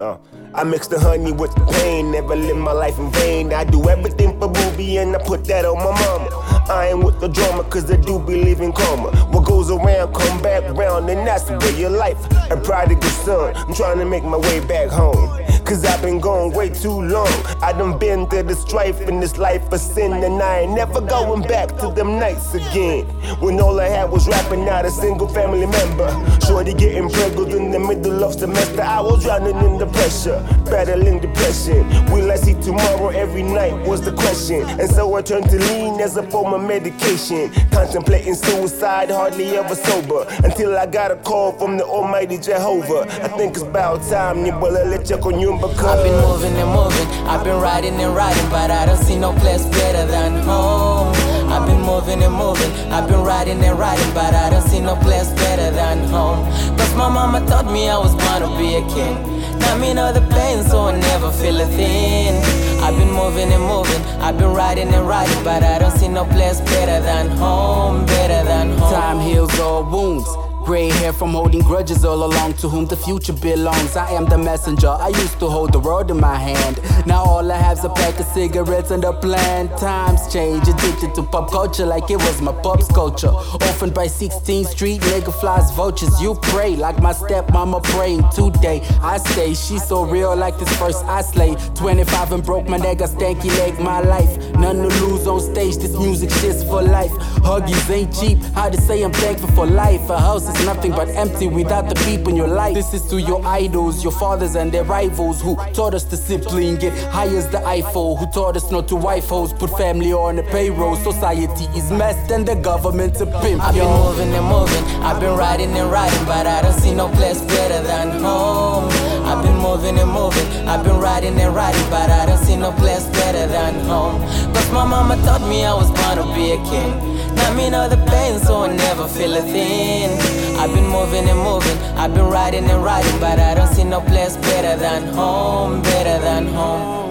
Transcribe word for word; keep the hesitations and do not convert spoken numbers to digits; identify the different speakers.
Speaker 1: Uh, I mix the honey with the pain, never live my life in vain. I do everything for Ruby and I put that on my mama. I ain't with the drama cause I do believe in karma. What goes around come back round, and that's the way of life. A prodigal son, I'm trying to make my way back home, cause I've been gone way too long. I done been through the strife in this life of sin, and I ain't never going back to them nights again, when all I had was rapping, not a single family member. Shorty getting pregnant in the middle of semester. I was drowning in the pressure, battling depression. Will I see tomorrow? Every night was the question, and so I turned to lean as a form of medication. Contemplating suicide, hardly ever sober, until I got a call from the almighty Jehovah. I think it's about time, Nibola let check on you because
Speaker 2: I've been moving and moving, I've been riding and riding, but I don't see no place better than home. I've been moving and moving, I've been riding and riding, but I don't see no place better than home. Cause my mama taught me I was born to be a king. Now me know the pain, so I never feel a thing. I've been moving and moving, I've been riding and riding, but I don't see no place better than home, better than home.
Speaker 3: Time heals all wounds. Gray hair from holding grudges all along, to whom the future belongs. I am the messenger, I used to hold the world in my hand. Now all I have's a pack of cigarettes and a plan. Times change, addicted to pop culture like it was my pop's culture. Orphaned by sixteenth street, nigga flies vultures. You pray like my stepmama praying today. I stay, she's so real like this first I slay. twenty-five and broke, my nigga stanky leg, my life. None to lose on stage, this music shit's for life. Huggies ain't cheap, how to say I'm thankful for life. A house is nothing but empty without the people in your life. This is to your idols, your fathers and their rivals, who taught us discipline, get high as the Eiffel, who taught us not to wife hoes, put family on the payroll. Society is messed and the government's a pimp.
Speaker 2: I've been moving and moving, I've been riding and riding, but I don't see no place better than home. I've been moving and moving, I've been riding and riding, but I don't see no place better than home. Cause my mama taught me I was born to be a king. Now me know the pain, so I never feel a thing. I've been moving and moving, I've been riding and riding, but I don't see no place better than home, better than home.